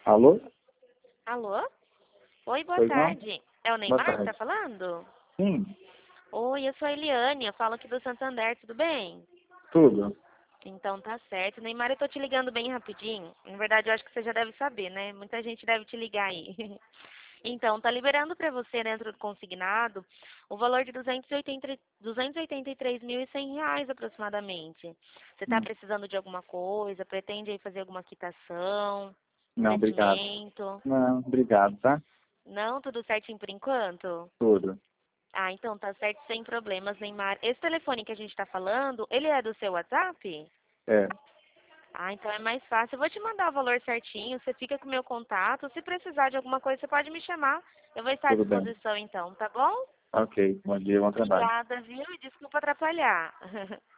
Alô? Alô? Oi, boa Pois não? tarde. É o Boa Neymar que tá tarde. falando? Sim, Oi, eu sou a Eliane, eu falo aqui do Santander, tudo bem? tudo. Então tá certo. Neymar, eu tô te ligando bem rapidinho. Na verdade, eu acho que você já deve saber, né? Muita gente deve te ligar aí. Então, tá liberando pra você dentro do consignado o valor de 283.100 reais aproximadamente. Você tá Hum. precisando de alguma coisa? Pretende aí fazer alguma quitação? Não, obrigado. Investimento? Não, obrigado, tá? Não, tudo certinho por enquanto? Tudo. Ah, então tá certo, sem problemas, Neymar. Esse telefone que a gente tá falando, ele é do seu WhatsApp? É, Ah, então é mais fácil. Eu vou te mandar o valor certinho, você fica com o meu contato. Se precisar de alguma coisa, você pode me chamar. Eu vou estar à tudo bem. disposição então, tá bom? Ok, bom dia, bom trabalho. Obrigada, viu? E desculpa atrapalhar.